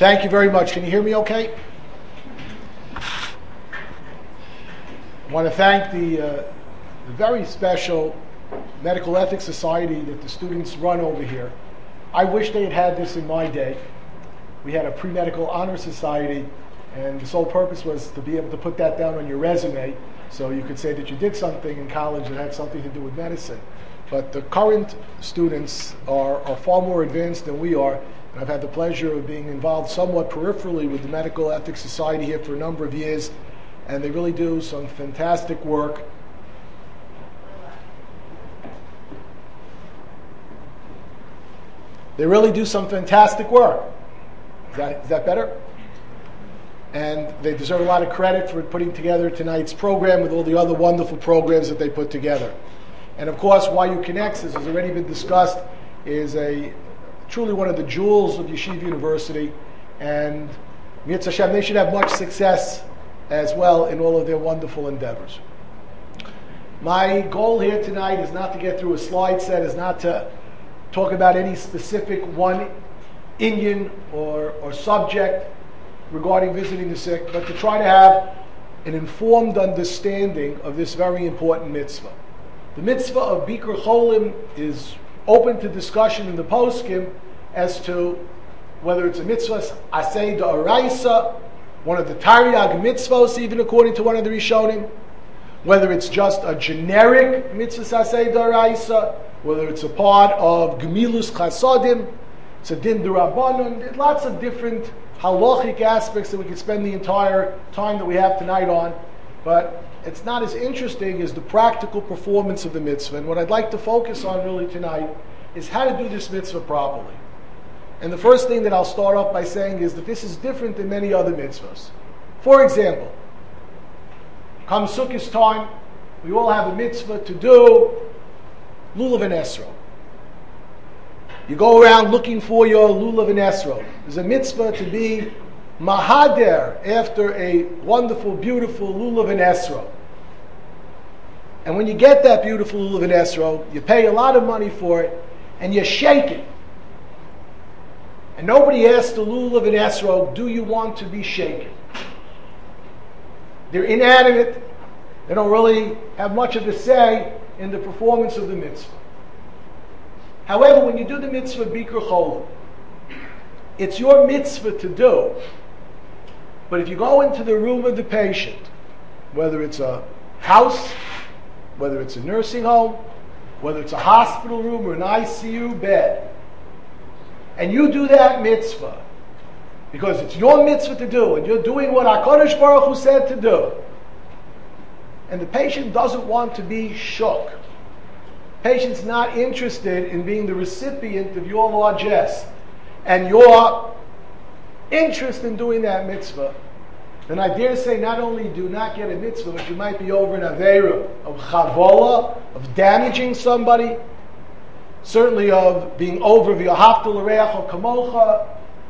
Thank you very much. Can you hear me okay? I want to thank the very special Medical Ethics Society that the students run over here. I wish they had had this in my day. We had a pre-medical honor society, and the sole purpose was to be able to put that down on your resume so you could say that you did something in college that had something to do with medicine. But the current students are far more advanced than we are, and I've had the pleasure of being involved somewhat peripherally with the Medical Ethics Society here for a number of years, and they really do some fantastic work. They really do some fantastic work. Is that better? And they deserve a lot of credit for putting together tonight's program with all the other wonderful programs that they put together. And of course, YU Connects, as has already been discussed, is truly one of the jewels of Yeshiva University. And Mitzvah Hashem, they should have much success as well in all of their wonderful endeavors. My goal here tonight is not to get through a slide set, is not to talk about any specific one Indian or subject regarding visiting the sick, but to try to have an informed understanding of this very important mitzvah. The mitzvah of Bikur Cholim is open to discussion in the poskim as to whether it's a mitzvah aseh d'oraisa, one of the Taryag mitzvos, even according to one of the Rishonim, whether it's just a generic mitzvah aseh d'oraisa, whether it's a part of Gemilus Chasodim, it's a din d'Rabbanon, lots of different halachic aspects that we could spend the entire time that we have tonight on, but it's not as interesting as the practical performance of the mitzvah. And what I'd like to focus on really tonight is how to do this mitzvah properly. And the first thing that I'll start off by saying is that this is different than many other mitzvahs. For example, come Sukkot time, we all have a mitzvah to do Lulav and Esrog. You go around looking for your Lulav and Esrog. There's a mitzvah to be Mahader after a wonderful, beautiful Lulav and Esrog. And when you get that beautiful Lulav and Esrog, you pay a lot of money for it, and you shake it. And nobody asks the Lulav and Esrog, do you want to be shaken? They're inanimate. They don't really have much of a say in the performance of the mitzvah. However, when you do the mitzvah Bikur Cholim, it's your mitzvah to do. But if you go into the room of the patient, whether it's a house, whether it's a nursing home, whether it's a hospital room or an ICU bed, and you do that mitzvah, because it's your mitzvah to do, and you're doing what HaKadosh Baruch Hu said to do, and the patient doesn't want to be shook, patient's not interested in being the recipient of your largesse and your interest in doing that mitzvah, then I dare say not only do not get a mitzvah, but you might be over an aveira of chavola, of damaging somebody, certainly of being over v'yahavta l'reach kamocha,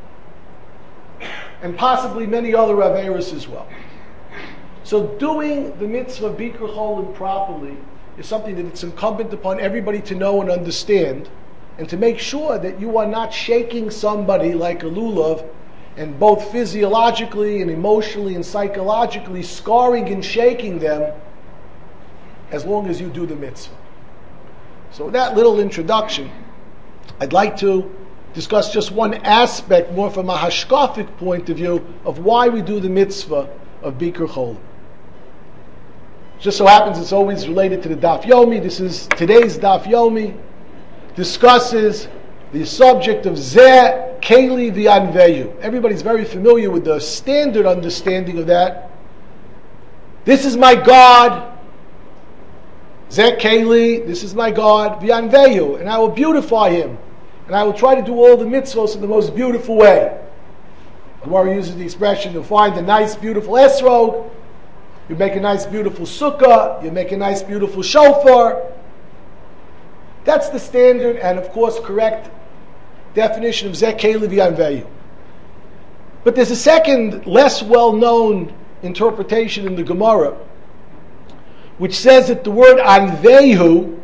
and possibly many other aveiros as well. So doing the mitzvah Bikur Cholim properly is something that it's incumbent upon everybody to know and understand, and to make sure that you are not shaking somebody like a lulav, and both physiologically and emotionally and psychologically scarring and shaking them as long as you do the mitzvah. So with that little introduction, I'd like to discuss just one aspect more from a hashkafic point of view of why we do the mitzvah of Bikur Cholim. Just so happens it's always related to the Daf Yomi. This is today's Daf Yomi, discusses the subject of Zeh Keli V'Anveyu. Everybody's very familiar with the standard understanding of that. This is my God, Zeh Keli, this is my God, V'Anveyu, and I will beautify him, and I will try to do all the mitzvos in the most beautiful way. The Gemara uses the expression, you'll find a nice, beautiful esrog, you make a nice, beautiful sukkah, you make a nice, beautiful shofar. That's the standard and, of course, correct definition of Zeh Keli V'Anveyu. But there's a second, less well-known interpretation in the Gemara, which says that the word Anvehu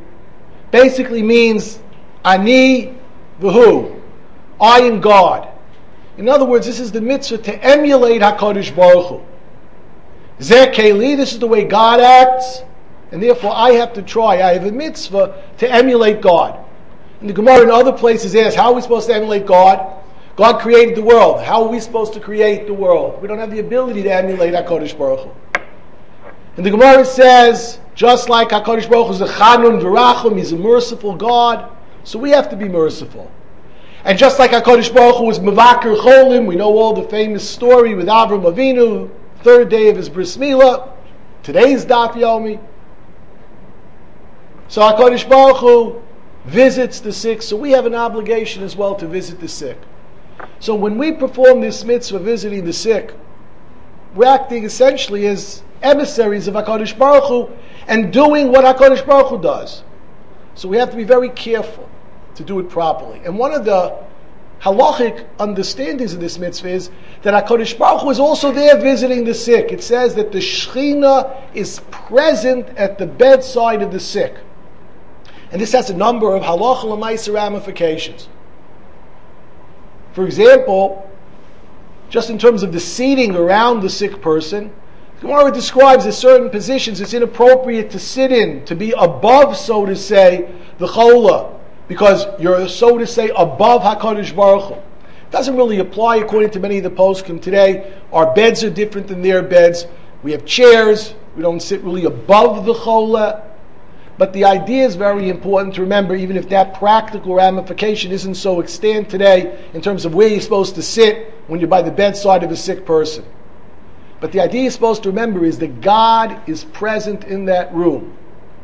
basically means Ani V'Hu, I am God. In other words, this is the mitzvah to emulate HaKadosh Baruch Hu. Zeh Keli, this is the way God acts, and therefore I have to try. I have a mitzvah to emulate God. And the Gemara in other places asks, how are we supposed to emulate God? God created the world. How are we supposed to create the world? We don't have the ability to emulate HaKadosh Baruch Hu. And the Gemara says, just like HaKadosh Baruch Hu is a Chanun V'Rachum, He's a merciful God, so we have to be merciful. And just like HaKadosh Baruch Hu is Mevaker Cholim, we know all the famous story with Avram Avinu, third day of his Bris Milah, today's Daf Yomi. So HaKadosh Baruch Hu visits the sick, so we have an obligation as well to visit the sick. So when we perform this mitzvah visiting the sick, we're acting essentially as emissaries of HaKadosh Baruch Hu and doing what HaKadosh Baruch Hu does. So we have to be very careful to do it properly. And one of the halachic understandings of this mitzvah is that HaKadosh Baruch Hu is also there visiting the sick. It says that the Shekhinah is present at the bedside of the sick. And this has a number of halacha l'maisa ramifications. For example, just in terms of the seating around the sick person, the Gemara describes that certain positions it's inappropriate to sit in, to be above, so to say, the chola, because you're, so to say, above HaKadosh Baruch Hu. It doesn't really apply according to many of the poskim today. Our beds are different than their beds. We have chairs. We don't sit really above the chola. But the idea is very important to remember, even if that practical ramification isn't so extant today in terms of where you're supposed to sit when you're by the bedside of a sick person. But the idea you're supposed to remember is that God is present in that room.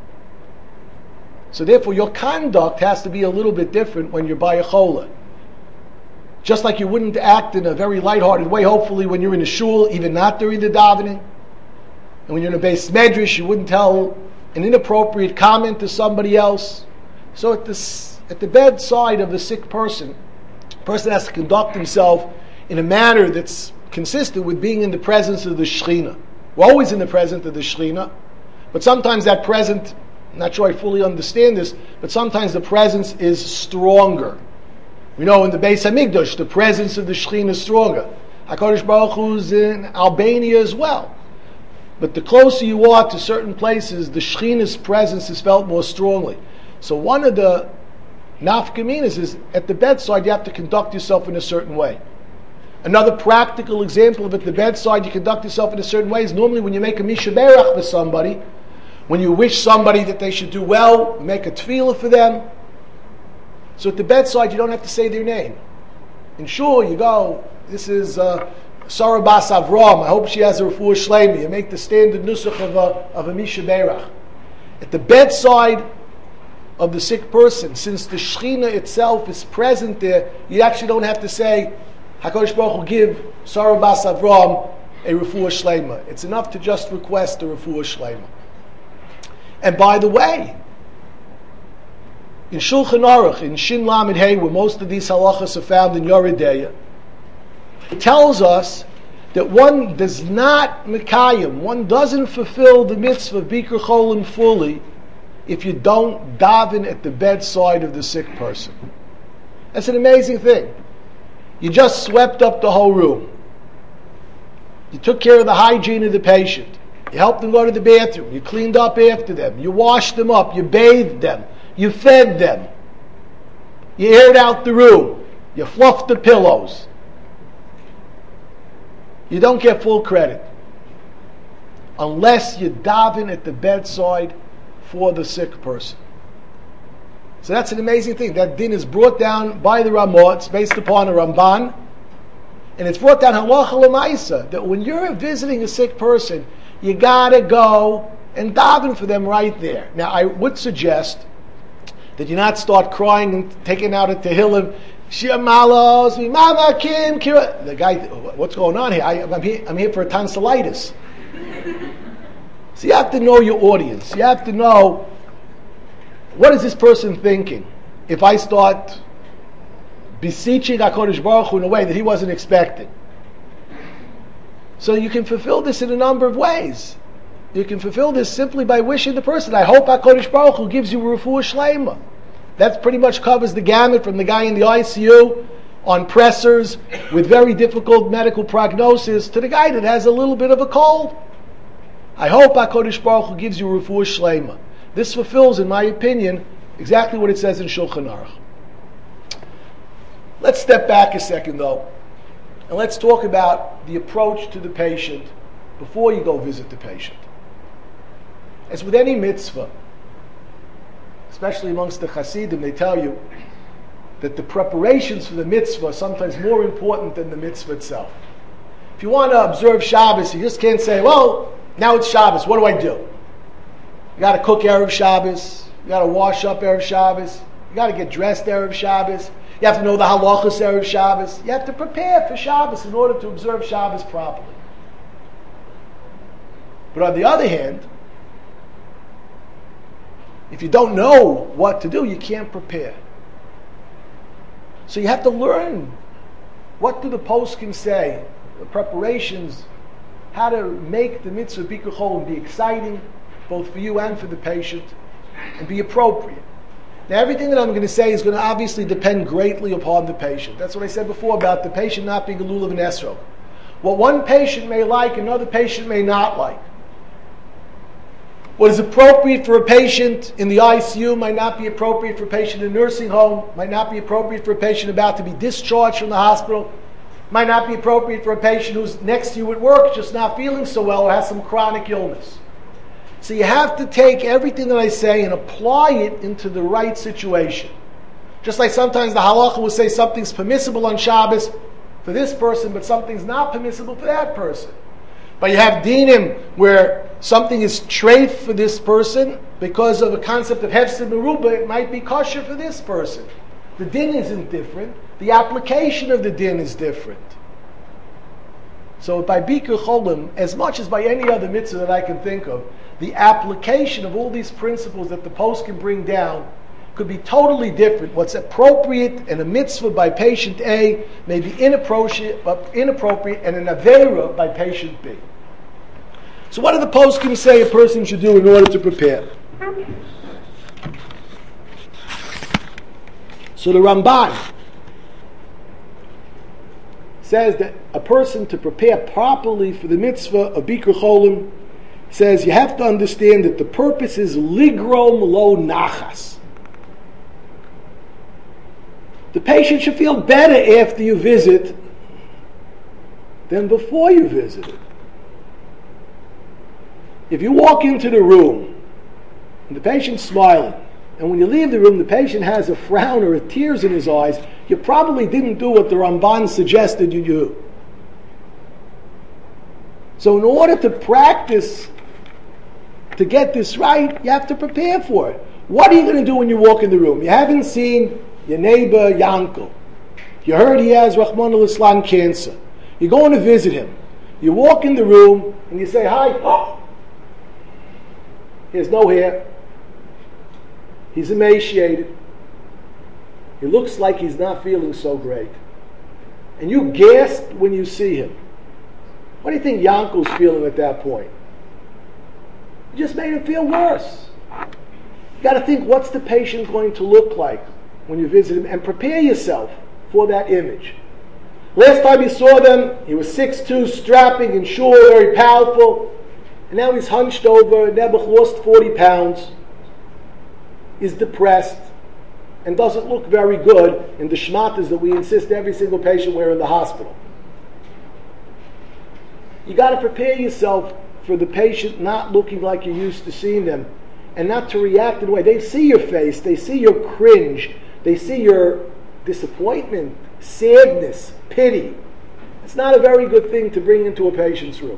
So therefore your conduct has to be a little bit different when you're by a chola. Just like you wouldn't act in a very lighthearted way, hopefully, when you're in a shul, even not during the davening. And when you're in a beis medrash, you wouldn't tell an inappropriate comment to somebody else. So at the bedside of the sick person, the person has to conduct himself in a manner that's consistent with being in the presence of the Shekhinah. We're always in the presence of the Shekhinah, but sometimes that presence, I'm not sure I fully understand this, but sometimes the presence is stronger. We know in the Beis HaMikdash, the presence of the Shekhinah is stronger. HaKadosh Baruch Hu is in Albania as well. But the closer you are to certain places, the Shekhinah's presence is felt more strongly. So one of the nafkaminas is, at the bedside, you have to conduct yourself in a certain way. Another practical example of at the bedside, you conduct yourself in a certain way is normally when you make a Misha Berach for somebody, when you wish somebody that they should do well, make a tefillah for them. So at the bedside, you don't have to say their name. In shul, you go, this is Sarah Bas Avram, I hope she has a refuah shleima. You make the standard nusach of a Misha Berach. At the bedside of the sick person, since the Shekhinah itself is present there, you actually don't have to say, HaKadosh Baruch Hu give Sarah Bas Avram a refuah shleima. It's enough to just request a refuah shleima. And by the way, in Shulchan Aruch, in Shin Lamed Hey, where most of these halachas are found in Yoreh De'ah, it tells us that one does not mekayim, one doesn't fulfill the mitzvah of Bikur Cholim fully if you don't daven at the bedside of the sick person. That's an amazing thing. You just swept up the whole room. You took care of the hygiene of the patient. You helped them go to the bathroom. You cleaned up after them. You washed them up. You bathed them. You fed them. You aired out the room. You fluffed the pillows. You don't get full credit unless you daven at the bedside for the sick person. So that's an amazing thing. That din is brought down by the Ramah. It's based upon a Ramban. And it's brought down halacha l'maisa, that when you're visiting a sick person, you gotta go and daven for them right there. Now I would suggest that you not start crying and taking out a Tehillim, Shir Malos, Mama Kim, Kira. The guy, what's going on here? I'm here for a tonsillitis. So you have to know your audience. You have to know, what is this person thinking? If I start beseeching HaKadosh Baruch Hu in a way that he wasn't expecting. So you can fulfill this in a number of ways. You can fulfill this simply by wishing the person, I hope HaKadosh Baruch Hu gives you a refuah shleima. That pretty much covers the gamut from the guy in the ICU on pressers with very difficult medical prognosis to the guy that has a little bit of a cold. I hope HaKadosh Baruch Hu gives you refuah shleima. This fulfills, in my opinion, exactly what it says in Shulchan Aruch. Let's step back a second, though, and let's talk about the approach to the patient before you go visit the patient. As with any mitzvah, especially amongst the Hasidim, they tell you that the preparations for the mitzvah are sometimes more important than the mitzvah itself. If you want to observe Shabbos, you just can't say, well, now it's Shabbos, what do I do? You got to cook Erev Shabbos, you got to wash up Erev Shabbos, you got to get dressed Erev Shabbos, you have to know the halachos Erev Shabbos, you have to prepare for Shabbos in order to observe Shabbos properly. But on the other hand, if you don't know what to do, you can't prepare. So you have to learn, what do the poskim say, the preparations, how to make the mitzvah Bikur Cholim be exciting, both for you and for the patient, and be appropriate. Now everything that I'm going to say is going to obviously depend greatly upon the patient. That's what I said before about the patient not being a lulav and esrog. What one patient may like, another patient may not like. What is appropriate for a patient in the ICU might not be appropriate for a patient in a nursing home, might not be appropriate for a patient about to be discharged from the hospital, might not be appropriate for a patient who's next to you at work, just not feeling so well or has some chronic illness. So you have to take everything that I say and apply it into the right situation. Just like sometimes the halacha will say something's permissible on Shabbos for this person, but something's not permissible for that person. But you have dinim where something is treif for this person because of a concept of hefsed meruba, it might be kosher for this person. The din isn't different. The application of the din is different. So by Bikur Cholim, as much as by any other mitzvah that I can think of, the application of all these principles that the post can bring down could be totally different. What's appropriate in a mitzvah by patient A may be inappropriate and an avera by patient B. So what do the poskim say a person should do in order to prepare? So the Ramban says that a person to prepare properly for the mitzvah of Bikur Cholim says you have to understand that the purpose is ligrom lo nachas. The patient should feel better after you visit than before you visited. If you walk into the room and the patient's smiling, and when you leave the room the patient has a frown or tears in his eyes, you probably didn't do what the Ramban suggested you do. So in order to practice to get this right, you have to prepare for it. What are you going to do when you walk in the room? You haven't seen your neighbor Yankel. You heard he has Rahman al-Islam cancer. You're going to visit him. You walk in the room and you say, hi. Oh. He has no hair. He's emaciated. He looks like he's not feeling so great. And you gasp when you see him. What do you think Yankel's feeling at that point? You just made him feel worse. You got to think, what's the patient going to look like when you visit him, and prepare yourself for that image. Last time you saw them, he was 6'2", strapping and sure, very powerful. And now he's hunched over, Nebuch lost 40 pounds, is depressed, and doesn't look very good in the shmatas that we insist every single patient wear in the hospital. You got to prepare yourself for the patient not looking like you're used to seeing them, and not to react in a way. They see your face, they see your cringe, they see your disappointment, sadness, pity. It's not a very good thing to bring into a patient's room.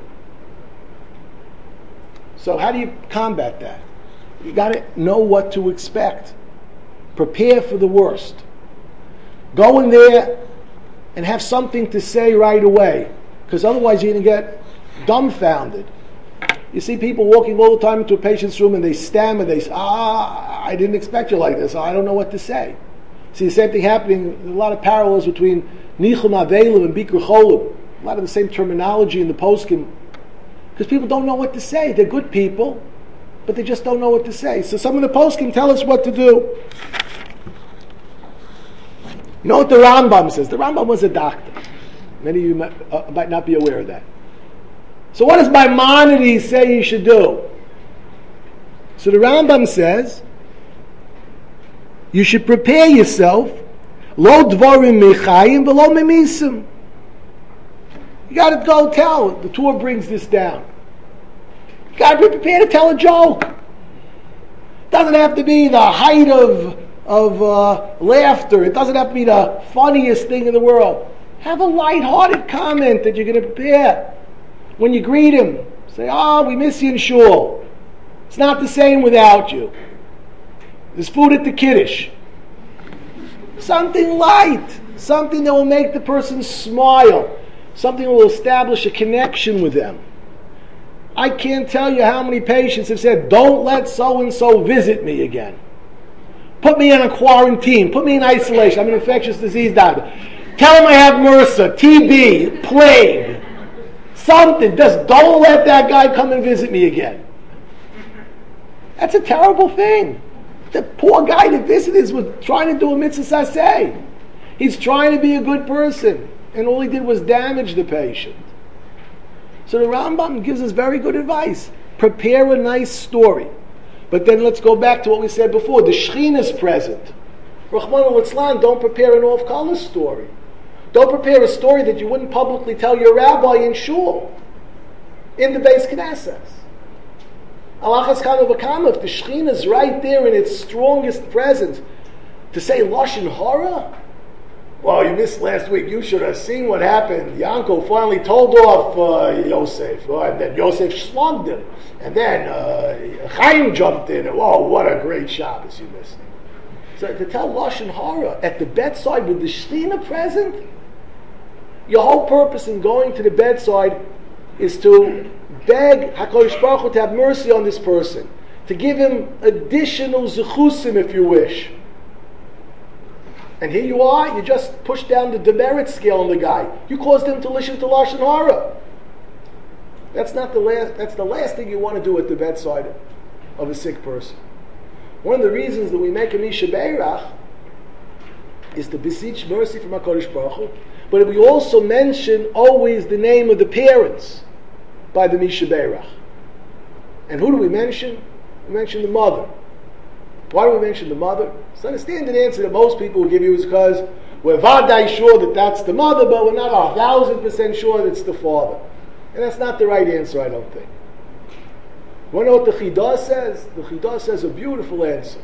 So how do you combat that? You got to know what to expect. Prepare for the worst. Go in there and have something to say right away, because otherwise you're going to get dumbfounded. You see people walking all the time into a patient's room and they stammer, they say, I didn't expect you like this, I don't know what to say. See the same thing happening, a lot of parallels between Nichum Avelim and Bikur Cholim. A lot of the same terminology in the poskim. Because people don't know what to say. They're good people, but they just don't know what to say. So some of the poskim tell us what to do. You know what the Rambam says? The Rambam was a doctor. Many of you might not be aware of that. So what does Maimonides say you should do? So the Rambam says, you should prepare yourself, lo dvorim mechayim v'lo memisim. You got to go tell. The Torah brings this down. You got to be prepared to tell a joke. It doesn't have to be the height of laughter. It doesn't have to be the funniest thing in the world. Have a light-hearted comment that you're going to prepare. When you greet him, say, we miss you in shul. It's not the same without you. There's food at the Kiddush. Something light. Something that will make the person smile. Something that will establish a connection with them. I can't tell you how many patients have said, don't let so-and-so visit me again. Put me in a quarantine. Put me in isolation. I'm an infectious disease doctor. Tell him I have MRSA, TB, plague. Something. Just don't let that guy come and visit me again. That's a terrible thing. The poor guy that visited was trying to do a mitzvah saseh. He's trying to be a good person. And all he did was damage the patient. So the Rambam gives us very good advice. Prepare a nice story. But then let's go back to what we said before. The Shekhinah is present. Rachmana litzlan, don't prepare an off-color story. Don't prepare a story that you wouldn't publicly tell your rabbi in shul, in the Beis Knesset. Alachas Kama V'Kama, if the Shekhinah is right there in its strongest presence, to say Lashon Hara? Well, you missed last week. You should have seen what happened. Yanko finally told off Yosef, and then Yosef slugged him, and then Chaim jumped in. Whoa, what a great Shabbos you missed. So to tell Lashon Hara at the bedside with the Shekhinah present, your whole purpose in going to the bedside is to beg HaKadosh Baruch Hu to have mercy on this person, to give him additional zechusim if you wish. And here you are, you just pushed down the demerit scale on the guy. You caused him to listen to Lashon Hara. That's the last thing you want to do at the bedside of a sick person. One of the reasons that we make a Misha Beirach is to beseech mercy from HaKadosh Baruch Hu, but we also mention always the name of the parents by the Misha Beirach. And who do we mention? We mention the mother. Why do we mention the mother? So the standard answer that most people will give you is because we're vaday sure that that's the mother, but we're not 1,000% sure that it's the father. And that's not the right answer, I don't think. You want to know what the Chidah says? The Chidah says a beautiful answer.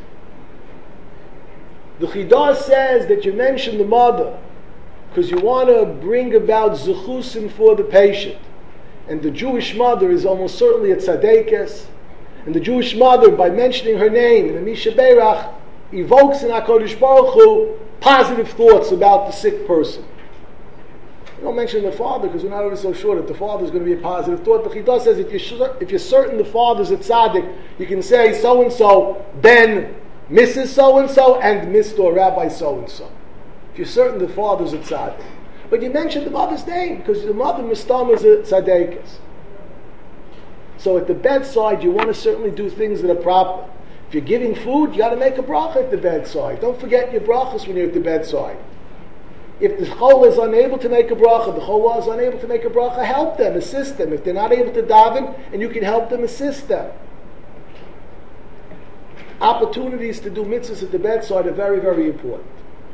The Chidah says that you mention the mother because you want to bring about zechusim for the patient. And the Jewish mother is almost certainly a tzadekes. And the Jewish mother, by mentioning her name in the Misha Beirach, evokes in HaKadosh Baruch Hu positive thoughts about the sick person. You don't mention the father because we're not always so sure that the father is going to be a positive thought. The Chidah says if you're certain the father's a tzaddik, you can say so-and-so, Ben, Mrs. So-and-so, and Mr. Rabbi so-and-so. If you're certain the father's a tzaddik. But you mentioned the mother's name because the mother, Mistam, is a tzaddikus. So at the bedside, you want to certainly do things that are proper. If you're giving food, you got to make a bracha at the bedside. Don't forget your brachas when you're at the bedside. If the chol is unable to make a bracha, the cholah is unable to make a bracha, help them, assist them. If they're not able to daven, and you can help them, assist them. Opportunities to do mitzvahs at the bedside are very, very important.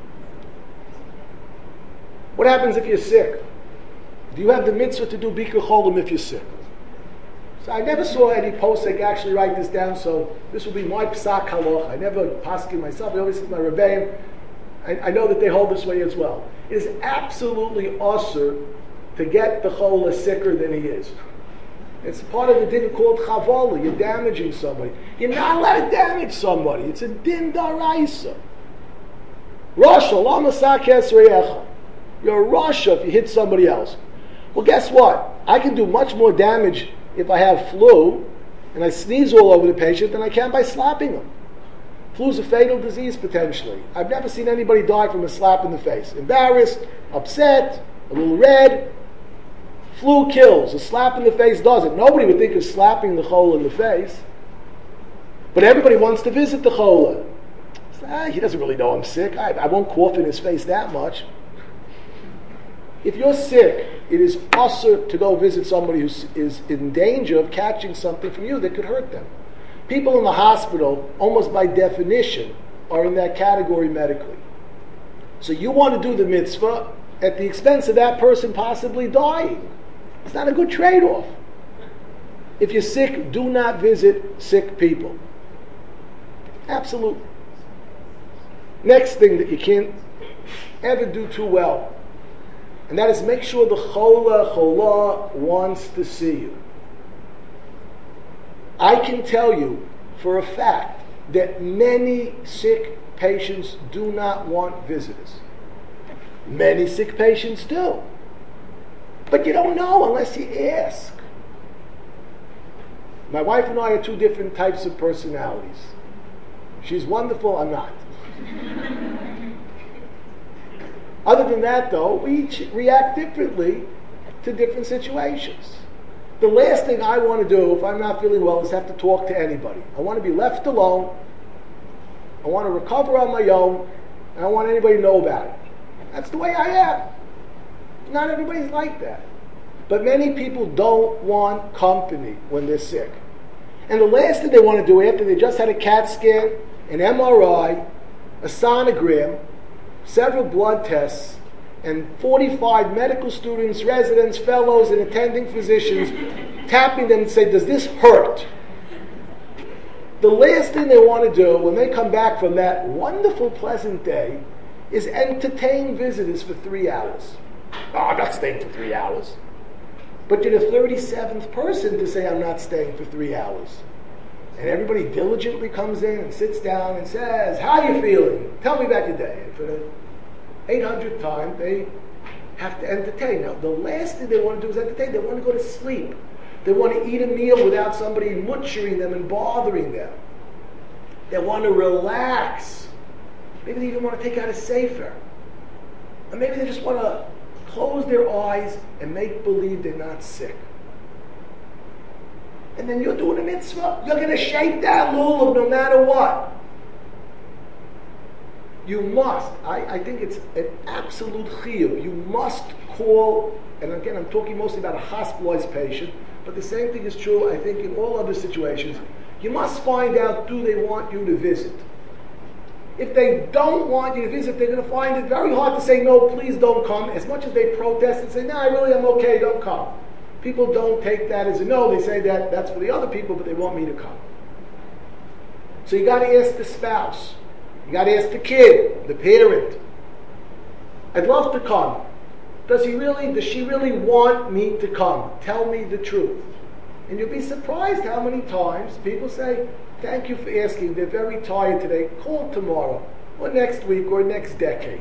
What happens if you're sick? Do you have the mitzvah to do bikur cholim if you're sick? So I never saw any posek actually write this down, so this will be my psak halacha. I never paskin myself, I always see my rebbeim. I know that they hold this way as well. It is absolutely usher to get the cholah sicker than he is. It's part of the din called chavala. You're damaging somebody. You're not allowed to damage somebody. It's a din daraisa. Rasha, lama sakes reyecha. You're a rasha if you hit somebody else. Well, guess what? I can do much more damage if I have flu and I sneeze all over the patient than I can by slapping them. Flu is a fatal disease potentially. I've never seen anybody die from a slap in the face. Embarrassed, upset, a little red. Flu kills. A slap in the face doesn't. Nobody would think of slapping the cholah in the face. But everybody wants to visit the cholah. He doesn't really know I'm sick. I won't cough in his face that much. If you're sick, it is usher to go visit somebody who is in danger of catching something from you that could hurt them. People in the hospital, almost by definition, are in that category medically. So you want to do the mitzvah at the expense of that person possibly dying. It's not a good trade-off. If you're sick, do not visit sick people. Absolutely. Next thing that you can't ever do too well, and that is make sure the cholah wants to see you. I can tell you for a fact that many sick patients do not want visitors. Many sick patients do. But you don't know unless you ask. My wife and I are two different types of personalities. She's wonderful, I'm not. Other than that, though, we each react differently to different situations. The last thing I want to do if I'm not feeling well is have to talk to anybody. I want to be left alone. I want to recover on my own. And I don't want anybody to know about it. That's the way I am. Not everybody's like that. But many people don't want company when they're sick. And the last thing they want to do after they just had a CAT scan, an MRI, a sonogram, several blood tests, and 45 medical students, residents, fellows, and attending physicians tapping them and say, does this hurt? The last thing they want to do when they come back from that wonderful, pleasant day is entertain visitors for 3 hours. Oh, I'm not staying for 3 hours. But you're the 37th person to say, I'm not staying for 3 hours. And everybody diligently comes in and sits down and says, how are you feeling? Tell me about your day. And for the 800th time, they have to entertain. Now, the last thing they want to do is entertain. They want to go to sleep. They want to eat a meal without somebody mutchering them and bothering them. They want to relax. Maybe they even want to take out a sefer. Or maybe they just want to close their eyes and make believe they're not sick. And then you're doing a mitzvah. You're going to shake that lulav no matter what. You must. I think it's an absolute chiyuv. You must call, and again, I'm talking mostly about a hospitalized patient, but the same thing is true, I think, in all other situations. You must find out, do they want you to visit? If they don't want you to visit, they're going to find it very hard to say, no, please don't come, as much as they protest and say, no, I'm okay, don't come. People don't take that as a no. They say that that's for the other people, but they want me to come. So you got to ask the spouse. You got to ask the kid, the parent. I'd love to come. Does she really want me to come? Tell me the truth. And you'll be surprised how many times people say, thank you for asking. They're very tired today. Call tomorrow, or next week, or next decade.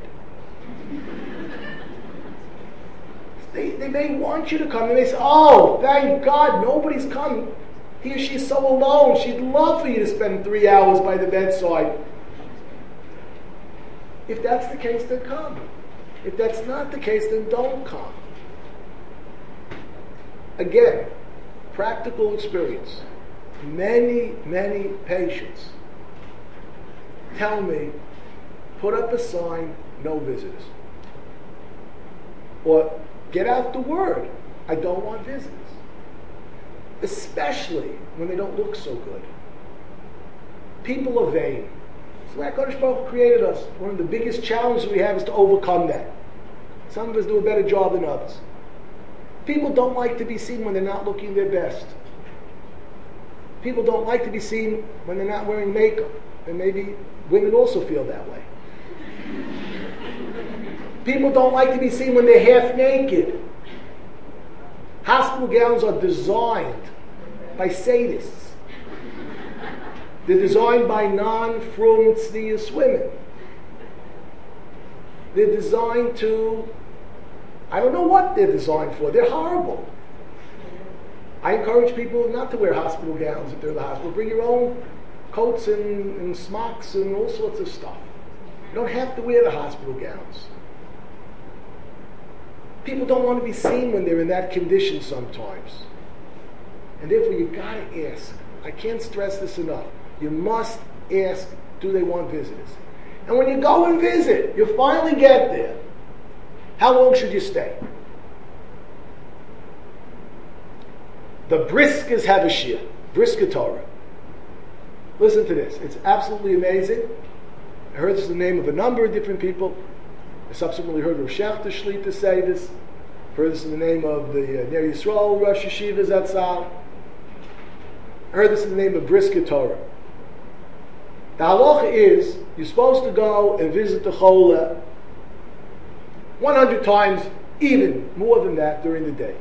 They may want you to come. They may say, oh, thank God, nobody's come. He or she is so alone. She'd love for you to spend 3 hours by the bedside. If that's the case, then come. If that's not the case, then don't come. Again, practical experience. Many, many patients tell me, put up a sign, no visitors. Or get out the word, I don't want visitors. Especially when they don't look so good. People are vain. It's the way HaKadosh Baruch Hu created us. One of the biggest challenges we have is to overcome that. Some of us do a better job than others. People don't like to be seen when they're not looking their best. People don't like to be seen when they're not wearing makeup. And maybe women also feel that way. People don't like to be seen when they're half naked. Hospital gowns are designed by sadists. They're designed by non-frum tznius women. They're designed to, I don't know what they're designed for. They're horrible. I encourage people not to wear hospital gowns if they're in the hospital. Bring your own coats and smocks and all sorts of stuff. You don't have to wear the hospital gowns. People don't want to be seen when they're in that condition sometimes. And therefore you've got to ask. I can't stress this enough. You must ask, do they want visitors? And when you go and visit, you finally get there. How long should you stay? The Briskas have a shir, Briska Torah. Listen to this. It's absolutely amazing. I heard this is the name of a number of different people. I subsequently heard Rav Shechter Shlita say this. I heard this in the name of the Ner Yisrael Rosh Yeshiva Zatzal. I heard this in the name of Briska Torah. The halacha is, you're supposed to go and visit the Chola 100 times, even more than that, during the day.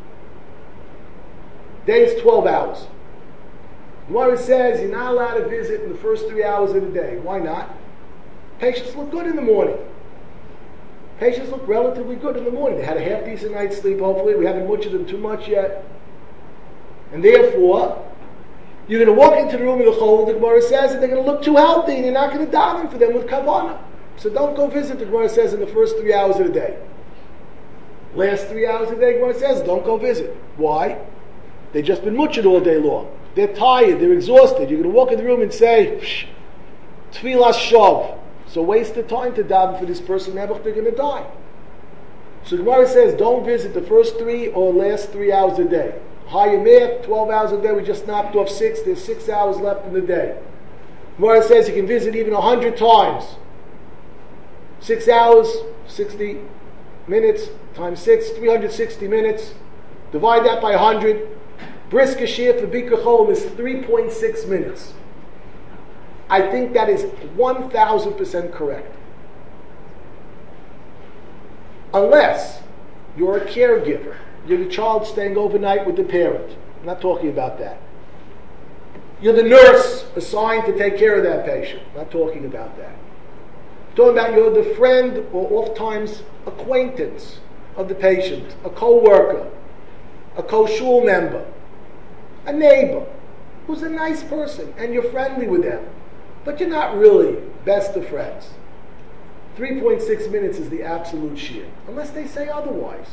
Day is 12 hours. Gemara says you're not allowed to visit in the first 3 hours of the day. Why not? Patients look good in the morning. Patients look relatively good in the morning. They had a half-decent night's sleep, hopefully. We haven't butchered them too much yet. And therefore, you're going to walk into the room of the Chol, the Gemara says, and they're going to look too healthy, and you're not going to daven for them with kavanah. So don't go visit, the Gemara says, in the first 3 hours of the day. Last 3 hours of the day, the Gemara says, don't go visit. Why? They've just been mutchered all day long. They're tired, they're exhausted. You're going to walk in the room and say, Tfilas Shov. So waste the time to daven for this person, they're going to die. So Gemara says, don't visit the first 3 or last 3 hours a day. Higher math, 12 hours a day, we just knocked off 6. There's 6 hours left in the day. Gemara says you can visit even 100 times. 6 hours, 60 minutes, times 6, 360 minutes. Divide that by 100. Briska Shir for Bikkur Cholim is 3.6 minutes. I think that is 1,000% correct. Unless you're a caregiver. You're the child staying overnight with the parent. I'm not talking about that. You're the nurse assigned to take care of that patient. I'm not talking about that. I'm talking about you're the friend or oftentimes acquaintance of the patient, a co-worker, a co-shul member, a neighbor who's a nice person and you're friendly with them, but you're not really best of friends. 3.6 minutes is the absolute shir, unless they say otherwise.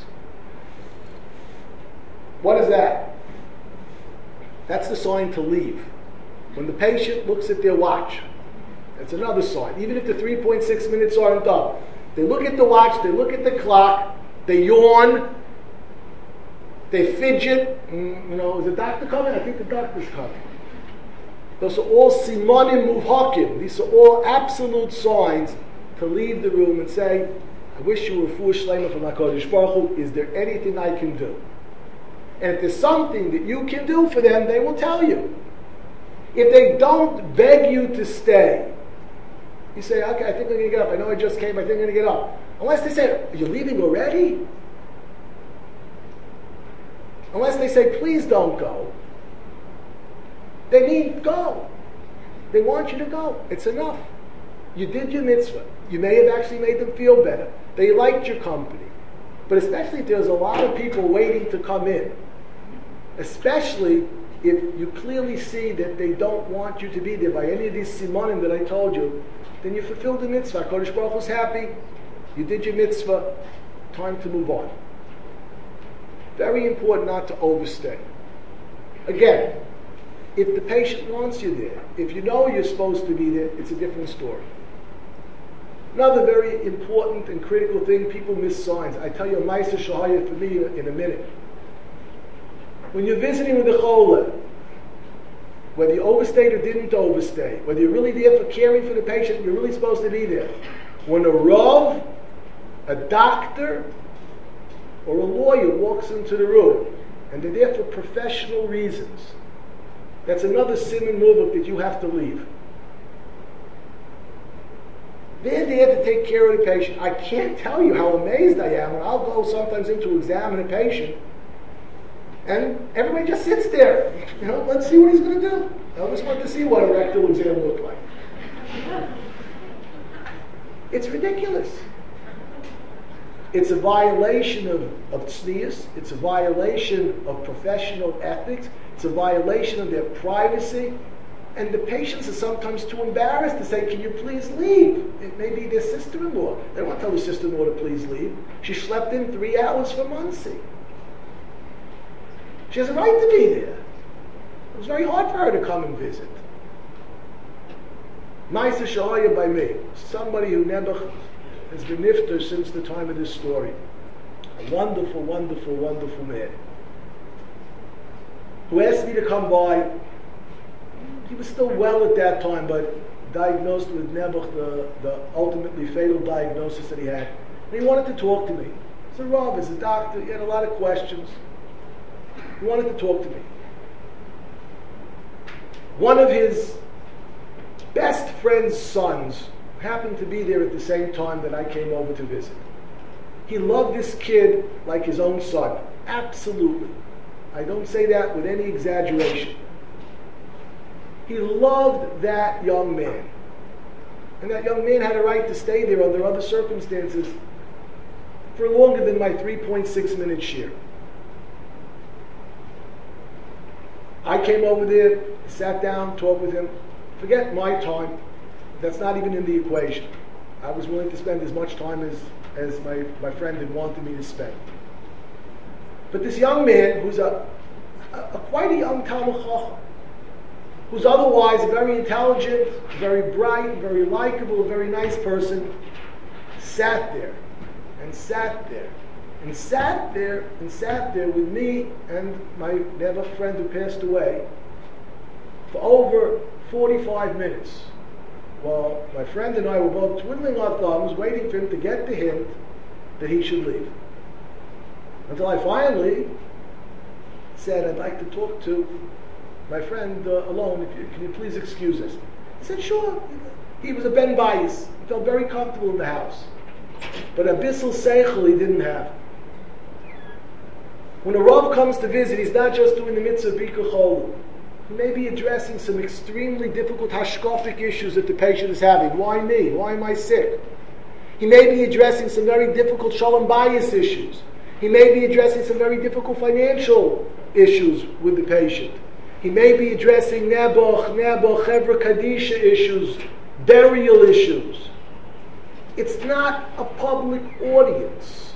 What is that? That's the sign to leave. When the patient looks at their watch, that's another sign. Even if the 3.6 minutes aren't up, they look at the watch, they look at the clock, they yawn, they fidget. Is the doctor coming? I think the doctor's coming. Those are all simonim muvhakim. These are all absolute signs to leave the room and say, I wish you were refuah shlema from HaKadosh Baruch Hu. Is there anything I can do? And if there's something that you can do for them, they will tell you. If they don't beg you to stay, you say, okay, I think I'm going to get up. I know I just came, I think I'm going to get up. Unless they say, are you leaving already? Unless they say, please don't go. They mean go. They want you to go. It's enough. You did your mitzvah. You may have actually made them feel better. They liked your company. But especially if there's a lot of people waiting to come in, especially if you clearly see that they don't want you to be there by any of these simonim that I told you, then you fulfilled the mitzvah. Kodesh Baruch Hu's happy. You did your mitzvah. Time to move on. Very important not to overstay. Again, if the patient wants you there, if you know you're supposed to be there, it's a different story. Another very important and critical thing, people miss signs. I tell you a ma'aser shahaya for me in a minute. When you're visiting with the chola, whether you overstayed or didn't overstay, whether you're really there for caring for the patient, you're really supposed to be there. When a rav, a doctor, or a lawyer walks into the room, and they're there for professional reasons, that's another siman muvak that you have to leave. They're there to take care of the patient. I can't tell you how amazed I am when I'll go sometimes in to examine a patient, and everybody just sits there. Let's see what he's going to do. I just want to see what a rectal exam looked like. It's ridiculous. It's a violation of tznius. It's a violation of professional ethics. It's a violation of their privacy. And the patients are sometimes too embarrassed to say, can you please leave? It may be their sister-in-law. They don't want to tell their sister-in-law to please leave. She slept in 3 hours for Muncie. She has a right to be there. It was very hard for her to come and visit. Maisa Shahaya by me, somebody who Nebuch has been nifter since the time of this story. A wonderful, wonderful, wonderful man who asked me to come by. He was still well at that time, but diagnosed with Nebuch, the ultimately fatal diagnosis that he had. And he wanted to talk to me. He's a Rav, he's a doctor, he had a lot of questions. He wanted to talk to me. One of his best friend's sons happened to be there at the same time that I came over to visit. He loved this kid like his own son. Absolutely. I don't say that with any exaggeration. He loved that young man. And that young man had a right to stay there under other circumstances for longer than my 3.6 minute shiur. I came over there, sat down, talked with him. Forget my time. That's not even in the equation. I was willing to spend as much time as my friend had wanted me to spend. But this young man, who's quite a young Talmud Chacham, who's otherwise a very intelligent, very bright, very likable, very nice person, sat there and sat there and sat there and sat there with me and my Nebuch friend who passed away for over 45 minutes. While my friend and I were both twiddling our thumbs, waiting for him to get the hint that he should leave. Until I finally said, I'd like to talk to my friend alone. Can you please excuse us? He said, sure. He was a Ben Bayis. He felt very comfortable in the house. But a bissel seichel he didn't have. When a Rav comes to visit, he's not just doing the mitzvah of Bikkur Cholu. He may be addressing some extremely difficult hashkafic issues that the patient is having. Why me? Why am I sick? He may be addressing some very difficult shalom bayis issues. He may be addressing some very difficult financial issues with the patient. He may be addressing Nebuch, Chevra Kadisha issues, burial issues. It's not a public audience.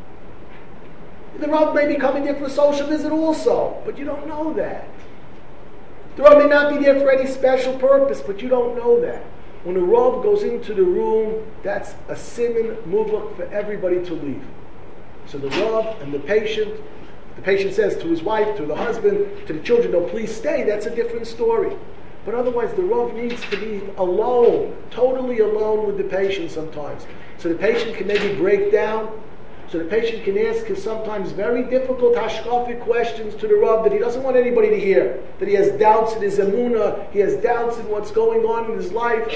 The Rav may be coming there for a social visit also, but you don't know that. The Rav may not be there for any special purpose, but you don't know that. When a Rav goes into the room, that's a siman muvak for everybody to leave. So the Rav and the patient says to his wife, to the husband, to the children, no, please stay, that's a different story. But otherwise the Rav needs to be alone, totally alone with the patient sometimes. So the patient can maybe break down, so the patient can ask his sometimes very difficult hashkafic questions to the Rav that he doesn't want anybody to hear, that he has doubts in his emunah, he has doubts in what's going on in his life.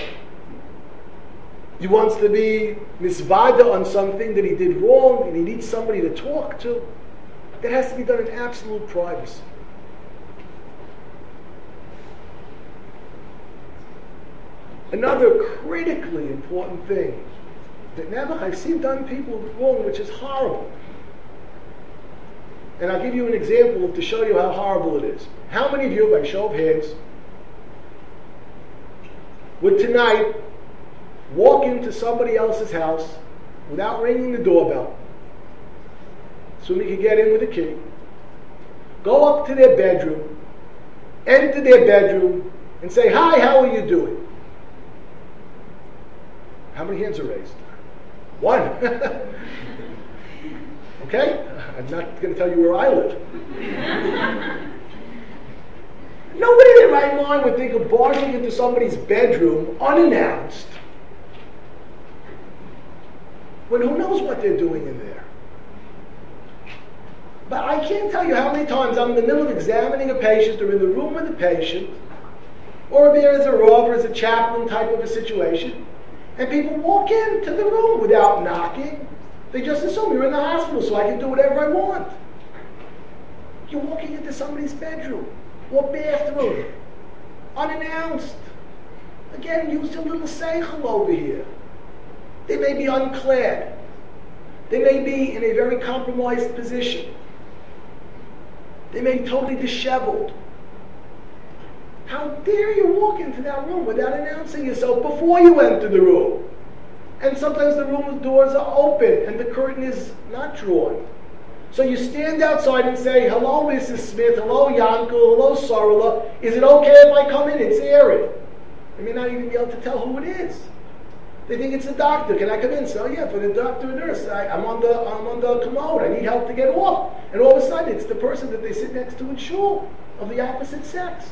He wants to be misvada on something that he did wrong, and he needs somebody to talk to. That has to be done in absolute privacy. Another critically important thing that Nebuch, I've seen done people wrong, which is horrible. And I'll give you an example to show you how horrible it is. How many of you, by show of hands, would tonight walk into somebody else's house without ringing the doorbell, assuming you could get in with a key, go up to their bedroom, enter their bedroom, and say, hi, how are you doing? How many hands are raised? One. Okay? I'm not going to tell you where I live. Nobody in their right mind would think of barging into somebody's bedroom unannounced, when who knows what they're doing in there. But I can't tell you how many times I'm in the middle of examining a patient or in the room with a patient, or there as a Rav or as a chaplain type of a situation, and people walk into the room without knocking. They just assume you're in the hospital so I can do whatever I want. You're walking into somebody's bedroom or bathroom, unannounced. Again, use your little seichel over here. They may be unclad. They may be in a very compromised position. They may be totally disheveled. How dare you walk into that room without announcing yourself before you enter the room? And sometimes the room doors are open and the curtain is not drawn. So you stand outside and say, hello, Mrs. Smith, hello, Yankel, hello, Sarla. Is it okay if I come in? It's airy. They may not even be able to tell who it is. They think it's a doctor. Can I come in? So yeah, for the doctor or nurse, I'm on the commode. I need help to get off. And all of a sudden, it's the person that they sit next to in shul of the opposite sex.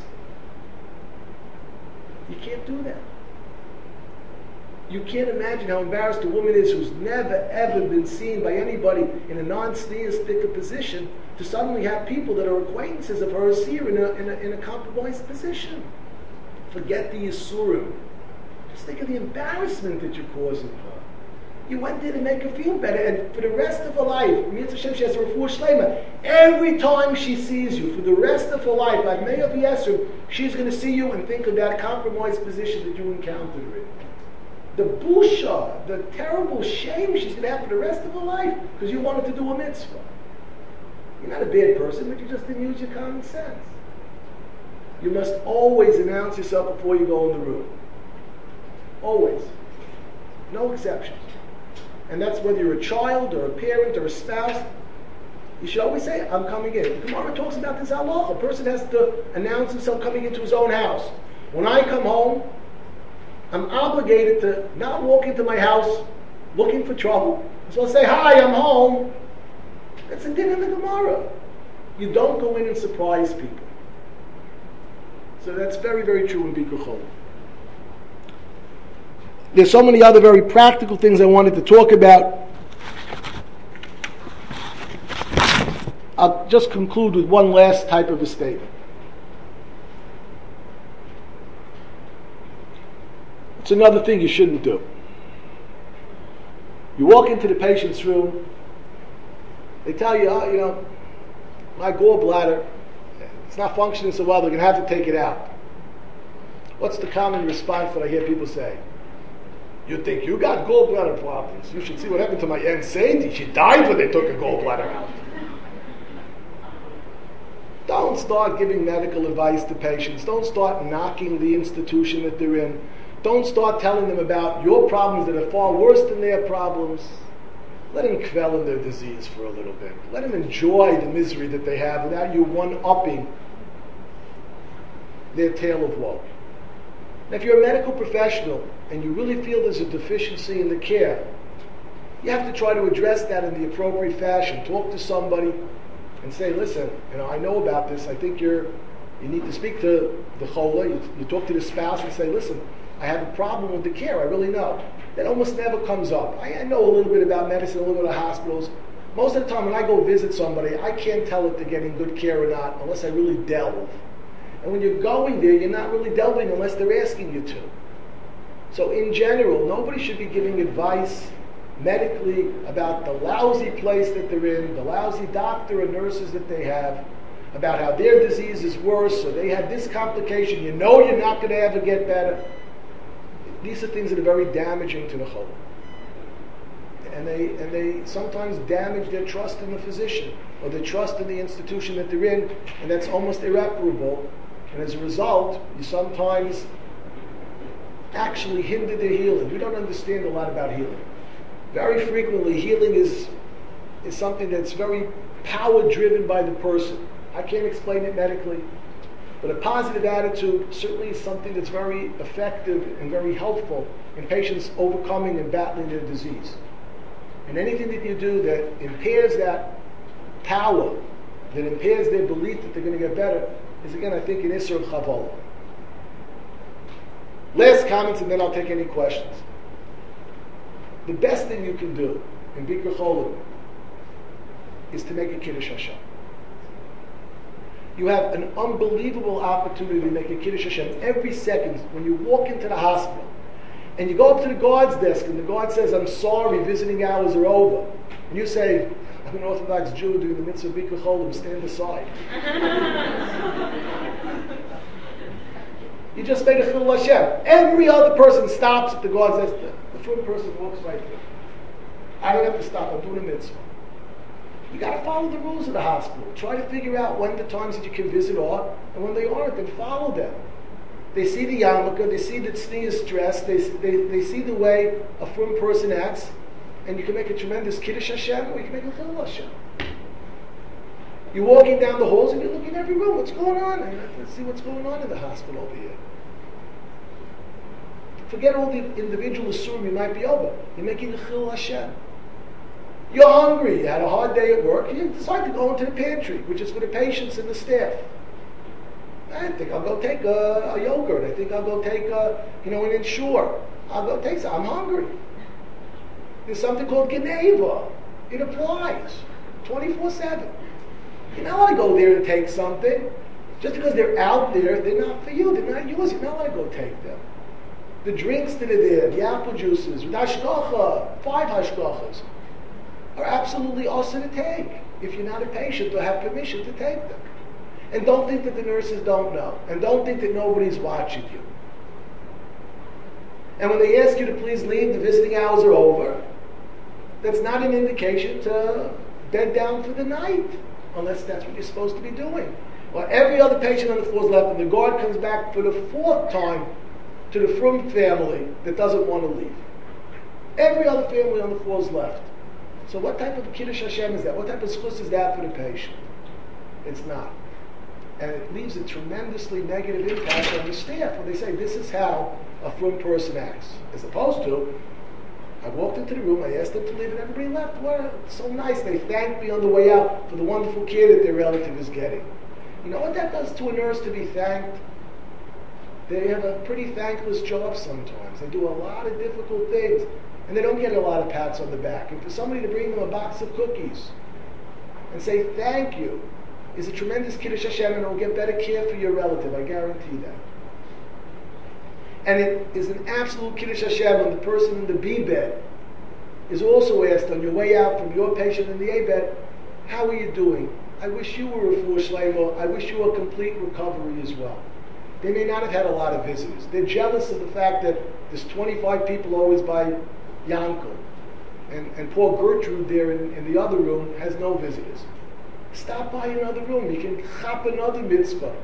You can't do that. You can't imagine how embarrassed a woman is who's never ever been seen by anybody in a non-sticker position to suddenly have people that are acquaintances of her see her in a compromised position. Forget the Yisurim. Just think of the embarrassment that you're causing her. You went there to make her feel better, and for the rest of her life, Mitzvah Hashem, she has a refuah shleima. Every time she sees you, for the rest of her life, like Meir V'Yesrim, she's going to see you and think of that compromised position that you encountered her in. The busha, the terrible shame she's going to have for the rest of her life because you wanted to do a mitzvah. You're not a bad person, but you just didn't use your common sense. You must always announce yourself before you go in the room. Always. No exceptions. And that's whether you're a child or a parent or a spouse. You should always say, I'm coming in. The Gemara talks about this halacha. A person has to announce himself coming into his own house. When I come home, I'm obligated to not walk into my house looking for trouble. So I'll say, hi, I'm home. That's a din in the Gemara. You don't go in and surprise people. So that's very, very true in Bikur Cholim. There's so many other very practical things I wanted to talk about. I'll just conclude with one last type of a statement. It's another thing you shouldn't do. You walk into the patient's room, they tell you, my gallbladder, it's not functioning so well, they're going to have to take it out. What's the common response that I hear people say? You think you got gallbladder problems. You should see what happened to my Aunt Sadie. She died when they took her gallbladder out. Don't start giving medical advice to patients. Don't start knocking the institution that they're in. Don't start telling them about your problems that are far worse than their problems. Let them quell in their disease for a little bit. Let them enjoy the misery that they have without you one-upping their tale of woe. Now, if you're a medical professional and you really feel there's a deficiency in the care, you have to try to address that in the appropriate fashion. Talk to somebody and say, listen, I know about this. I think you need to speak to the chola. You talk to the spouse and say, listen, I have a problem with the care. I really know. That almost never comes up. I know a little bit about medicine, a little bit of hospitals. Most of the time when I go visit somebody, I can't tell if they're getting good care or not unless I really delve. And when you're going there, you're not really delving unless they're asking you to. So in general, nobody should be giving advice medically about the lousy place that they're in, the lousy doctor or nurses that they have, about how their disease is worse, or they had this complication, you're not going to ever get better. These are things that are very damaging to the chola. And they sometimes damage their trust in the physician, or their trust in the institution that they're in, and that's almost irreparable. And as a result, you sometimes actually hinder their healing. We don't understand a lot about healing. Very frequently, healing is something that's very power-driven by the person. I can't explain it medically, but a positive attitude certainly is something that's very effective and very helpful in patients overcoming and battling their disease. And anything that you do that impairs that power, that impairs their belief that they're going to get better, is again, I think, an Isser of Chavola. Last comments, and then I'll take any questions. The best thing you can do in Bikur Cholim is to make a Kiddush Hashem. You have an unbelievable opportunity to make a Kiddush Hashem every second when you walk into the hospital. And you go up to the guard's desk, and the guard says, I'm sorry, visiting hours are over. And you say, I'm an Orthodox Jew doing the mitzvah of Bikur Cholim, stand aside. You just made a Chilul Hashem. Every other person stops at the guard's desk. The front person walks right there. I don't have to stop, I'm doing a mitzvah. You got to follow the rules of the hospital. Try to figure out when the times that you can visit are, and when they aren't, then follow them. They see the yarmulke, they see that Tzni is stressed, they see the way a frum person acts, and you can make a tremendous Kiddush Hashem, or you can make a Chilul Hashem. You're walking down the halls and you're looking in every room. What's going on? Let's see what's going on in the hospital over here. Forget all the individual isurim you might be over. You're making a chil Hashem. You're hungry. You had a hard day at work. You decide to go into the pantry, which is for the patients and the staff. I think I'll go take a yogurt. I think I'll go take an Ensure. I'll go take some. I'm hungry. There's something called Geneva. It applies 24/7. You're not allowed to go there to take something. Just because they're out there, they're not for you. They're not yours. You're not allowed to go take them. The drinks that are there, the apple juices, with hashgacha, 5 hashgachas, are absolutely awesome to take if you're not a patient or have permission to take them. And don't think that the nurses don't know. And don't think that nobody's watching you. And when they ask you to please leave, the visiting hours are over, that's not an indication to bed down for the night, unless that's what you're supposed to be doing. Well, every other patient on the floor is left, and the guard comes back for the 4th time to the Frum family that doesn't want to leave. Every other family on the floor is left. So what type of Kiddush Hashem is that? What type of schus is that for the patient? It's not. And it leaves a tremendously negative impact on the staff when they say, this is how a Frum person acts. As opposed to, I walked into the room, I asked them to leave, and everybody left. Well, so nice. They thanked me on the way out for the wonderful care that their relative is getting. You know what that does to a nurse to be thanked? They have a pretty thankless job sometimes. They do a lot of difficult things, and they don't get a lot of pats on the back. And for somebody to bring them a box of cookies and say thank you is a tremendous Kiddush Hashem, and it will get better care for your relative. I guarantee that. And it is an absolute Kiddush Hashem when the person in the B bed is also asked on your way out from your patient in the A bed, how are you doing? I wish you were a full shleima. I wish you were a complete recovery as well. They may not have had a lot of visitors. They're jealous of the fact that there's 25 people always by Yankel. And poor Gertrude there in the other room has no visitors. Stop by another room. You can chop another mitzvah.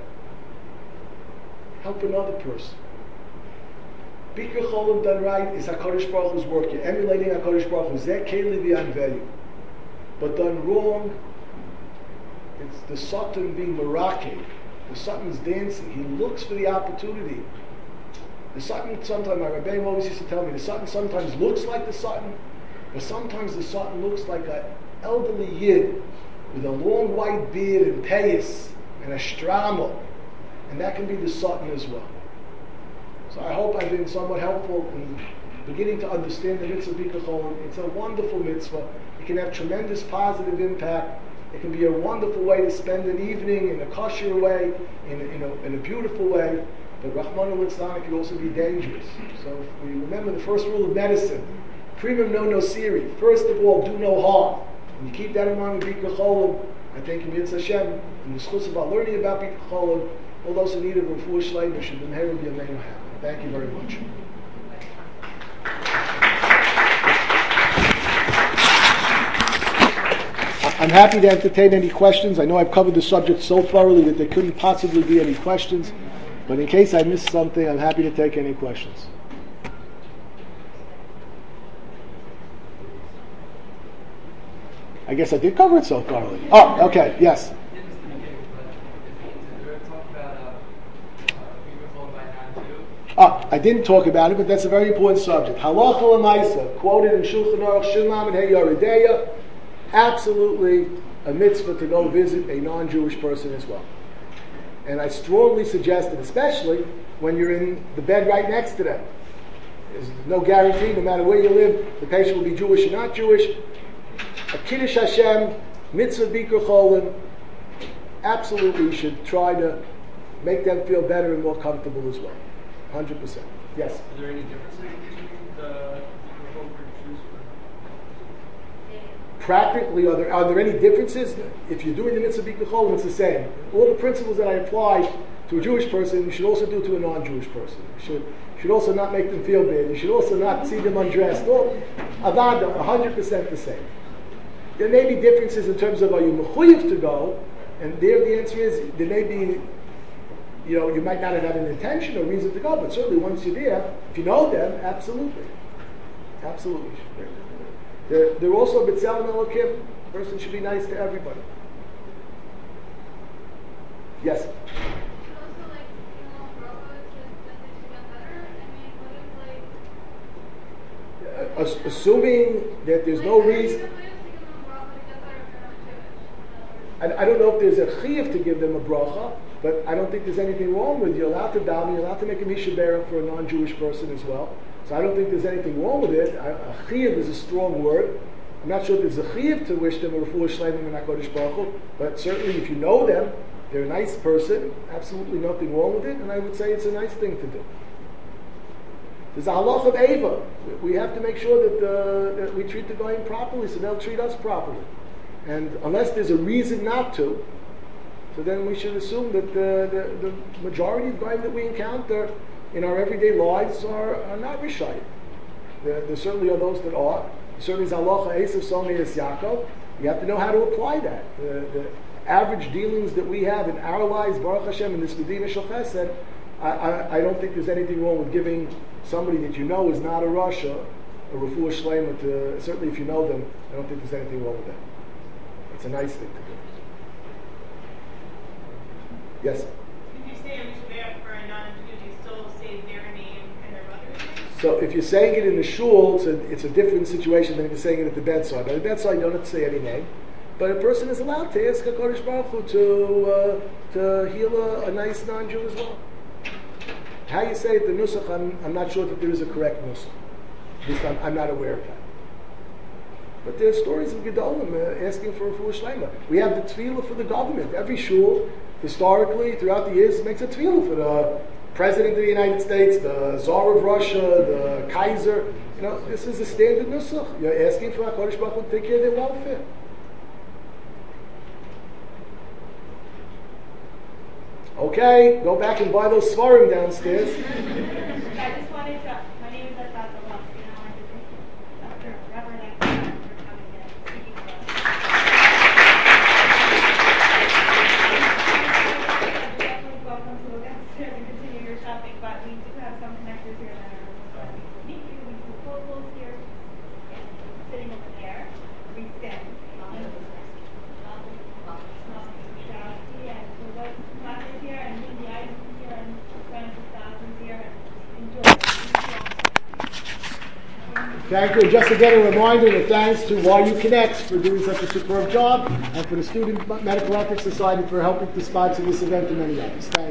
Help another person. Bikur Cholim done right is HaKadosh Baruch Hu's work. You're emulating HaKadosh Baruch Hu. Zeh Keli V'Yanveyu. But done wrong, it's the Satan being Meraki. The Satan's dancing. He looks for the opportunity. The Satan sometimes, my Rebbeim always used to tell me, the Satan sometimes looks like the Satan, but sometimes the Satan looks like an elderly Yid with a long white beard and payas and a stramo. And that can be the Satan as well. So I hope I've been somewhat helpful in beginning to understand the mitzvah Bikur Cholim. It's a wonderful mitzvah. It can have tremendous positive impact. It can be a wonderful way to spend an evening in a kosher way, in a beautiful way. But Rahman al-Litzlan, it can also be dangerous. So if we remember the first rule of medicine, primum non nocere. First of all, do no harm. And you keep that in mind with Bikur Cholim, I think in Yitzhak Hashem, in the schus about learning about Bikur Cholim, all those in need of refuah shleima should inherit the Yameinu happen. Thank you very much. I'm happy to entertain any questions. I know I've covered the subject so thoroughly that there couldn't possibly be any questions. But in case I missed something, I'm happy to take any questions. I guess I did cover it so thoroughly. Oh, okay, yes. I didn't talk about it, but that's a very important subject. Halacha l'maisa, quoted in Shulchan Aruch Shimam and Hey Yoredeya, absolutely a mitzvah to go visit a non-Jewish person as well. And I strongly suggest it, especially when you're in the bed right next to them. There's no guarantee, no matter where you live, the patient will be Jewish or not Jewish. A Kiddush Hashem, mitzvah Bikur Cholim, absolutely you should try to make them feel better and more comfortable as well. 100%. Yes? Is there any differences between the Bikur Cholim Jews? Practically, are there any differences? If you're doing the mitzvah Bikur Cholim, it's the same. All the principles that I apply to a Jewish person, you should also do to a non-Jewish person. You should also not make them feel bad. You should also not see them undressed. Avada, 100% the same. There may be differences in terms of are you mechuyev to go, and there the answer is there may be, you might not have had an intention or reason to go, but certainly once you're there, if you know them, absolutely. Absolutely. They're also B'Tselem Elokim. A person should be nice to everybody. Yes? Also, like, robots that they should get better. I mean, what if, like, assuming that there's no reason. I don't know if there's a chiyuv to give them a bracha, but I don't think there's anything wrong with it. You're allowed to daven, you're allowed to make a misha berach for a non-Jewish person as well. So I don't think there's anything wrong with it. A chiyuv is a strong word. I'm not sure if there's a chiyuv to wish them a refuah shleima min HaKadosh Baruch Hu, but certainly if you know them, they're a nice person, absolutely nothing wrong with it, and I would say it's a nice thing to do. There's a halach of Eva. We have to make sure that we treat the goyim properly, so they'll treat us properly. And unless there's a reason not to, so then we should assume that the majority of goyim that we encounter in our everyday lives are not rishayim. There certainly are those that are. There certainly is halacha Esav Soni Es Yaakov. You have to know how to apply that. The average dealings that we have in our lives, Baruch Hashem, in this Medina Shel Chesed, I don't think there's anything wrong with giving somebody that you know is not a Rasha a refuah shleima to, certainly if you know them, I don't think there's anything wrong with that. It's a nice thing to do. Yes? If you say a mishbeach for a non-Jew, do you still say their name and their mother's name? So if you're saying it in the shul, it's a different situation than if you're saying it at the bedside. But at the bedside, you don't have to say any name. But a person is allowed to ask HaKadosh Baruch Hu to heal a nice non-Jew as well. How you say it, the nusach, I'm not sure that there is a correct nusach. At least I'm not aware of that. But there are stories of Gedolim asking for a refuah shleima. We have the tefillah for the government. Every shul, historically, throughout the years, makes a tefillah for the President of the United States, the Tsar of Russia, the Kaiser. You know, this is a standard nusach. You're asking for HaKadosh Baruch Hu to take care of their welfare. Okay, go back and buy those svarim downstairs. I just wanted to, my name is Asad Zalovsky, and I wanted to thank Dr. Reverend Eckstein for coming and speaking to us. You're definitely welcome to go downstairs and continue your shopping, but we do have some connectors here that are going to meet you. We have proposals here, and sitting over there, we stand. Thank you. Just again, a reminder and thanks to YU Connects for doing such a superb job, and for the Student Medical Ethics Society for helping to sponsor this event and many others. Thank you.